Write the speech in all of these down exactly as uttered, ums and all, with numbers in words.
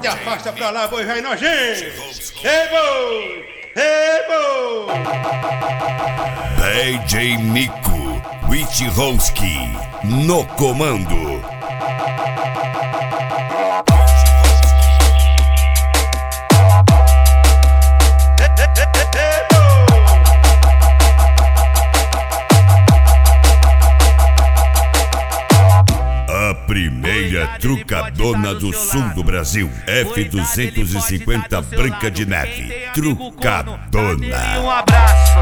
afasta pra lá, boi vai nojento. Ei, boi! Ei, boi! D J Nico Witchowski no comando. A primeira trucadona do sul do Brasil, F duzentos e cinquenta Branca de Neve, trucadona. Um abraço.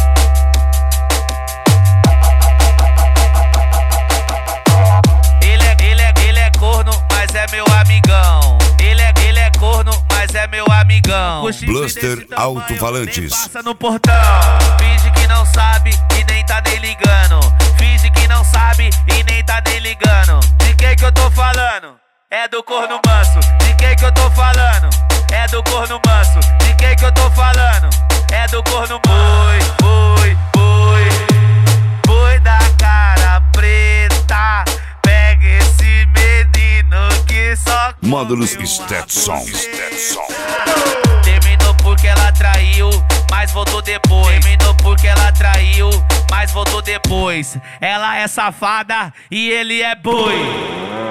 Ele é, ele é, ele é corno, mas é meu amigão. Ele é, ele é corno, mas é meu amigão. Bluster Alto-Falantes. Passa no portão, finge que não sabe e nem tá nem ligando. Finge que não sabe e nem tá nem ligando. De quem que eu tô falando? É do corno manso. De quem que eu tô falando? É do corno manso. De quem que eu tô falando? É do corno boi, boi, boi. Boi da cara preta. Pega esse menino que só Módulos Stetson. Stetson. Terminou porque ela traiu, mas voltou depois. Terminou porque ela traiu, mas voltou depois. Ela é safada e ele é boi.